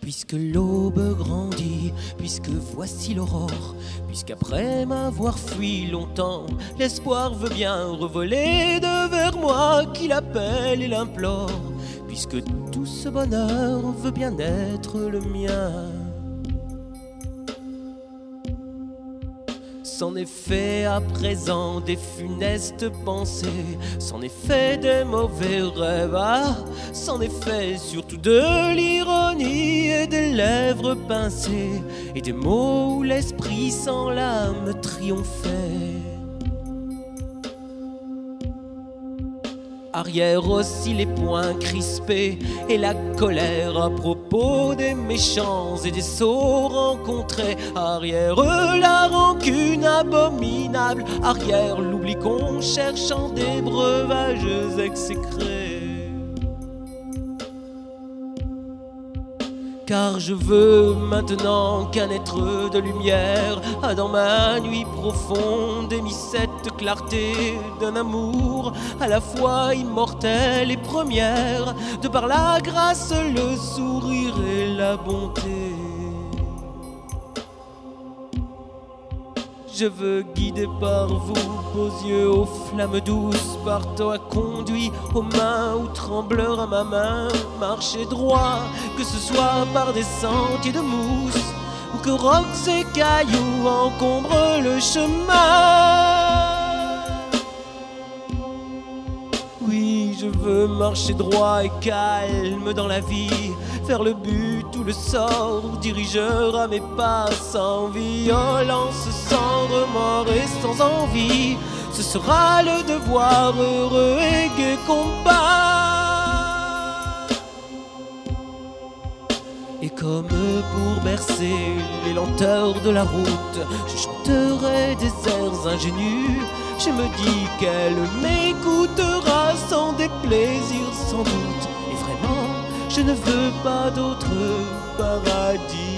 Puisque l'aube grandit, puisque voici l'aurore, puisqu'après m'avoir fui longtemps, l'espoir veut bien revoler devers moi qui l'appelle et l'implore, puisque tout ce bonheur veut bien être le mien. C'en est fait à présent des funestes pensées, c'en est fait des mauvais rêves, c'en est fait surtout de l'ironie et des lèvres pincées, et des mots où l'esprit sans l'âme triomphait. Arrière aussi les poings crispés et la colère à propos des méchants et des sots rencontrés. Arrière la rancune abominable, arrière l'oubli qu'on cherche en des breuvages exécrés. Car je veux maintenant qu'un être de lumière a dans ma nuit profonde émis cette clarté d'un amour à la fois immortel et première, de par la grâce, le sourire et la bonté. Je veux guider par vous, beaux yeux aux flammes douces, par toi conduit aux mains ou trembleur à ma main, marcher droit, que ce soit par des sentiers de mousse, ou que rocs et cailloux encombrent le chemin. Oui, je veux marcher droit et calme dans la vie, faire le but ou le sort, dirigeur à mes pas, sans violence, sans remords et sans envie. Ce sera le devoir heureux et gai combat. Et comme pour bercer les lenteurs de la route, je chanterai des airs ingénus. Je me dis qu'elle m'écoutera sans déplaisir sans doute. Et vraiment, je ne veux pas d'autre paradis.